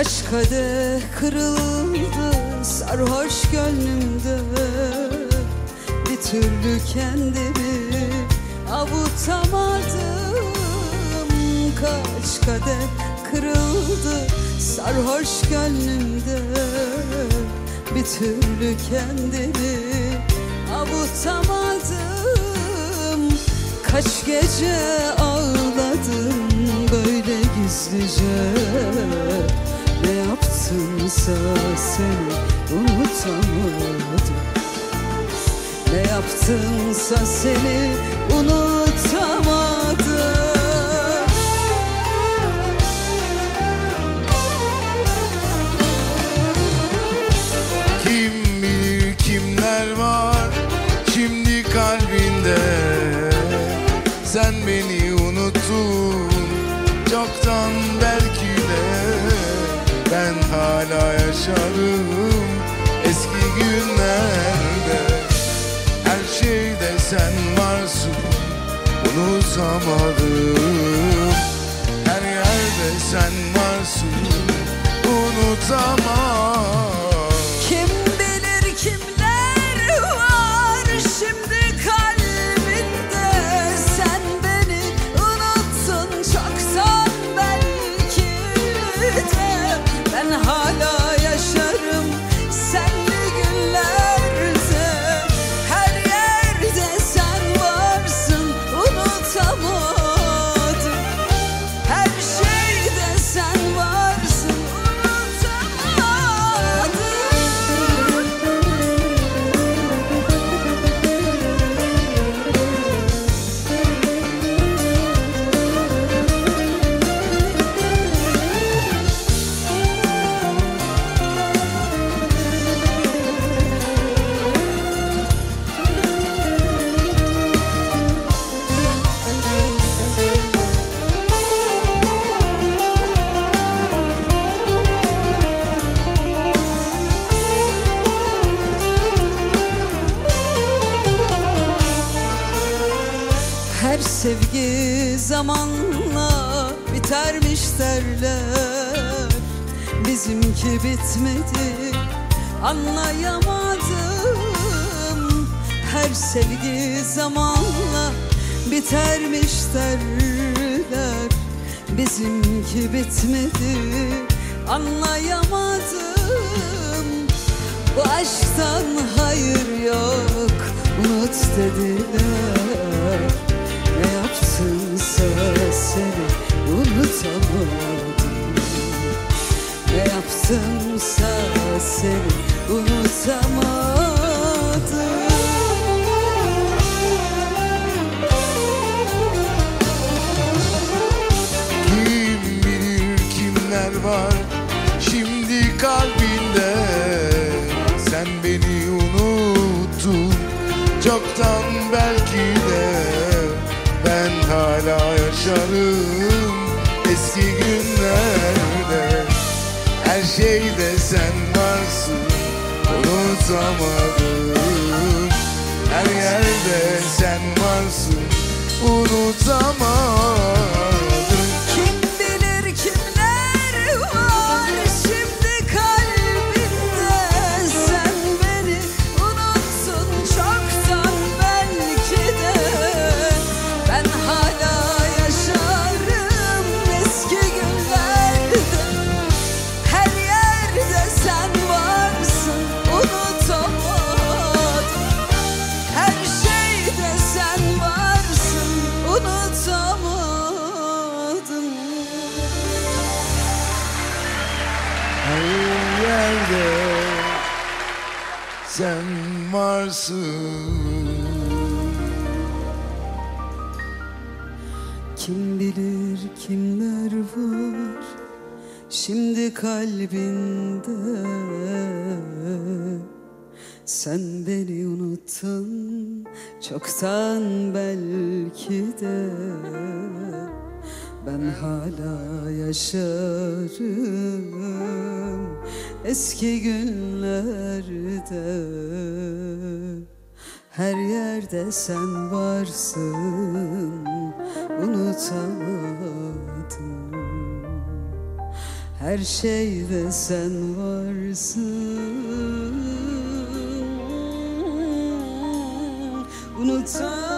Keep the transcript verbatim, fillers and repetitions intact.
Kaç kadeh kırıldı sarhoş gönlümde, bir türlü kendimi avutamadım. Kaç kadeh kırıldı sarhoş gönlümde, bir türlü kendimi avutamadım. Kaç gece ağladım böyle gizlice, ne yaptımsa seni unutamadım. Ne yaptımsa seni unutamadım. Kim bilir kimler var şimdi kalbinde, sen beni unuttun çoktan belki de. Ben hala yaşarım eski günlerde, her şeyde sen varsın unutamadım. Her yerde sen varsın unutamam. Kim bilir kimler var şimdi kalbinde, sen beni unuttun çoktan belki de. Ben hala yaşarım senli günlerde, her yerde sen varsın unutamadım. Her şeyde sen varsın unutamadım. Her sevgi zamanla bitermiş derler, bizimki bitmedi anlayamadım. Her sevgi zamanla bitermiş derler, bizimki bitmedi anlayamadım. Bu aşktan hayır yok unut dediler, ne yaptımsa seni unutamadım. Ne yaptımsa seni unutamadım. Kim bilir kimler var şimdi kalbinde, sen beni unuttun çoktan belki de. Ben hala yaşarım eski günlerde, her şeyde sen varsın unutamadım. Her yerde sen varsın unutamadım. Kim bilir kimler var şimdi kalbinde, sen beni unuttun çoktan belki de. Ben hala yaşarım eski günlerde, her yerde sen varsın unutamadım. Her şeyde sen varsın unutamadım. Her yerde sen varsın. Kim bilir kimler var şimdi kalbinde, sen beni unuttun çoktan belki de. Ben hala yaşarım eski günlerde, her yerde sen varsın unutamadım. Her şeyde sen varsın. Unutamam